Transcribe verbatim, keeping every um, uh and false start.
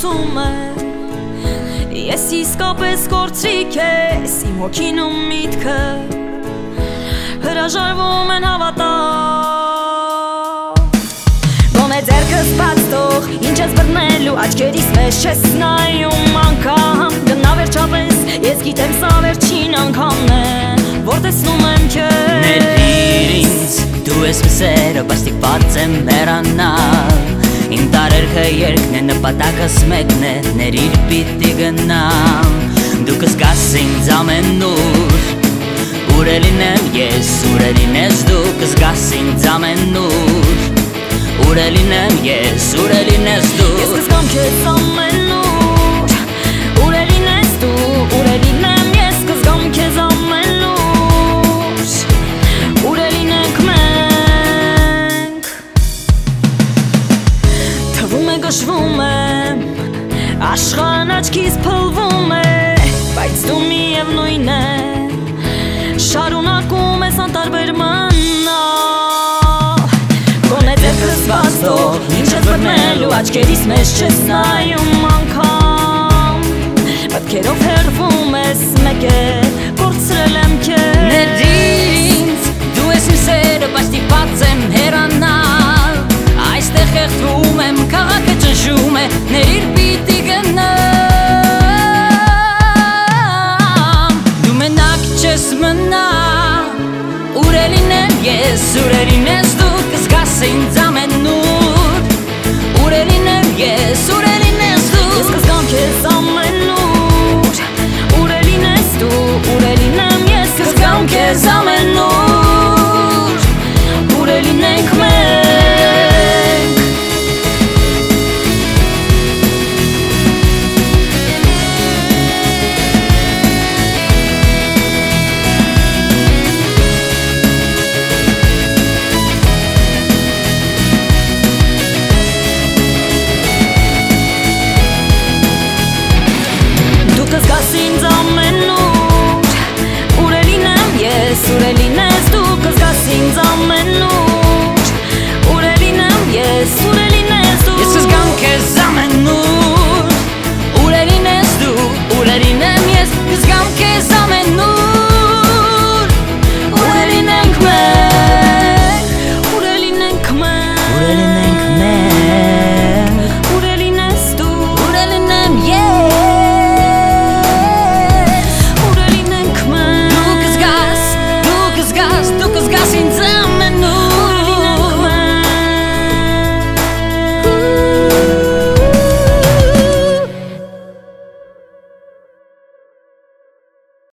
խոսում է Ես իսկապես կորցրիկ ես Իմ հոգին ու միտքը Հրաժարվում են հավատալ Գոնե ձեռքս բաց թող Ինչ ես բռնելու աչքերիս մեջ չես նայում անգամ Գնա վերջապես ես գիտեմ սա վերջին անգամն է Որ տեսնում եմ քեզ Ներիր ինձ դու ես մսերը բաստիկված եմ մեռանալ Իմ տարերքը երկն է նպատակս մեկն է Ներիր պիտի գնամ Դու կզգաս ինձ ամենուր Ուր է լինեմ ես, ուր է լինես դու Կզգաս ինձ ամենուր Ուր է լինեմ ես, ուր է լինես դու Ես կզգամ քեզ ամենուր Ուր է լինես դու, ուր է լինեմ ես Կզգամ քեզ ամենուր Ուր է լինենք մենք Թվում է գշվում եմ Աշխարհն աչքիս փլվում է Բայց դու միևնույն է Շարունակում ես անտարբեր մնալ Գոնե ձեռքս բաց թող Ինչ ես բռնելու աչքերիս մեջ չես նայում